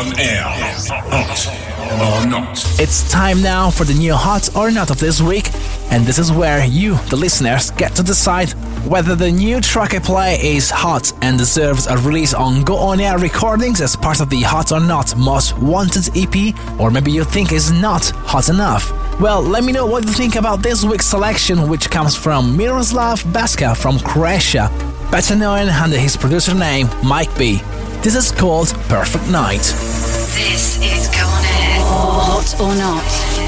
on air. Hot or not. It's time now for the new Hot or Not of this week, and this is where you, the listeners, get to decide whether the new track I play is hot and deserves a release on Go On Air Recordings as part of the Hot or Not Most Wanted EP, or maybe you think is not hot enough. Well, let me know what you think about this week's selection, which comes from Miroslav Baska from Croatia, better known under his producer name Mike B. This is called Perfect Night. This is Go On Air. Hot or Not.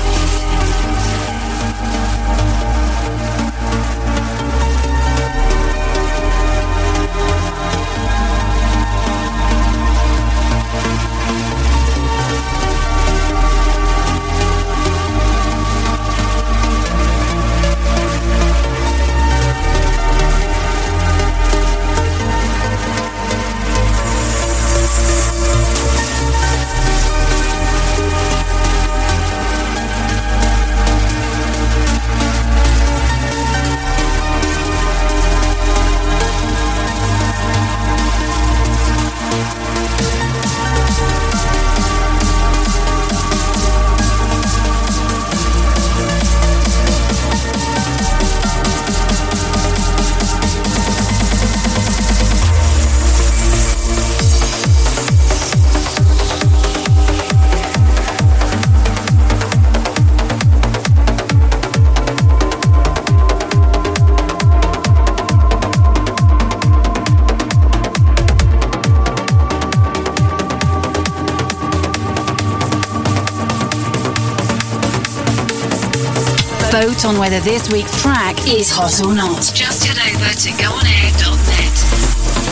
Vote on whether this week's track is hot or not. Just head over to goonair.net.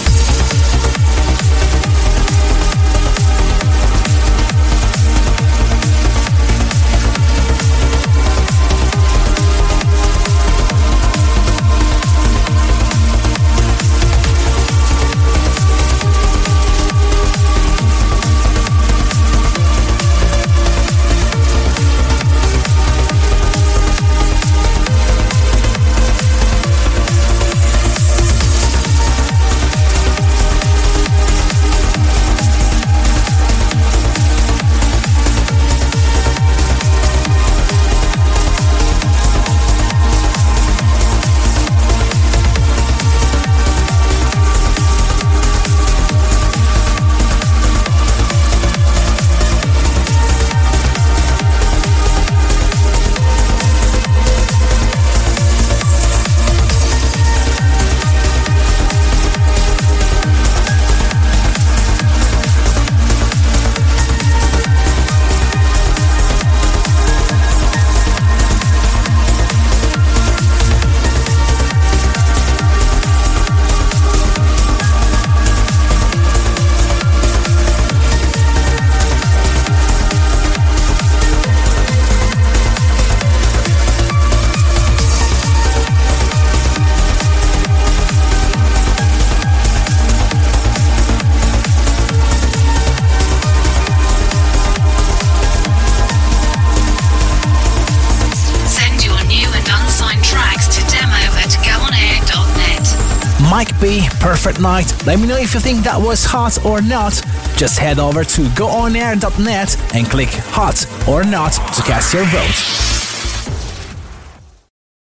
Mike B, Perfect Night. Let me know if you think that was hot or not. Just head over to goonair.net and click hot or not to cast your vote.